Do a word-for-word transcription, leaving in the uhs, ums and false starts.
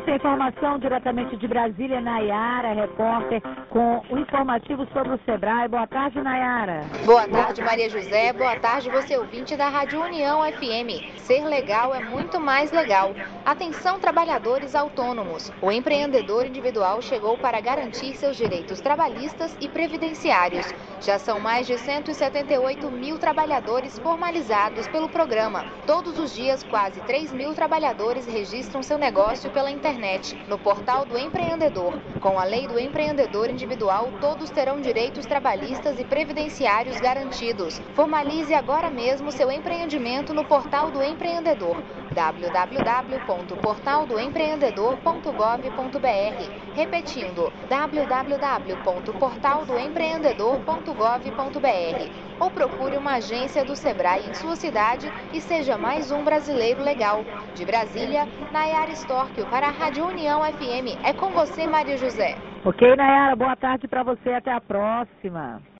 tem informação diretamente de Brasília, Nayara, repórter, com o informativo sobre o Sebrae. Boa tarde, Nayara. Boa tarde, Maria José. Boa tarde, você ouvinte da Rádio União F M. Ser legal é muito mais legal. Atenção, trabalhadores autônomos. O empreendedor individual chegou para garantir seus direitos trabalhistas e previdenciários. Já são mais de cento e setenta e oito mil trabalhadores formalizados pelo programa. Todos os dias, quase três mil trabalhadores registram seu negócio pela internet, no portal do empreendedor. Com a lei do empreendedor individual, todos terão direitos trabalhistas e previdenciários garantidos. Formalize agora mesmo seu empreendimento no portal do empreendedor, w w w ponto portal do empreendedor ponto gov ponto br. Repetindo, w w w ponto portal do empreendedor ponto gov ponto br. Ou procure uma agência do Sebrae em sua cidade e seja mais um brasileiro legal. De Brasília, Nayara Storck para a Rádio União F M. É com você, Maria José. Ok, Nayara, boa tarde para você, até a próxima.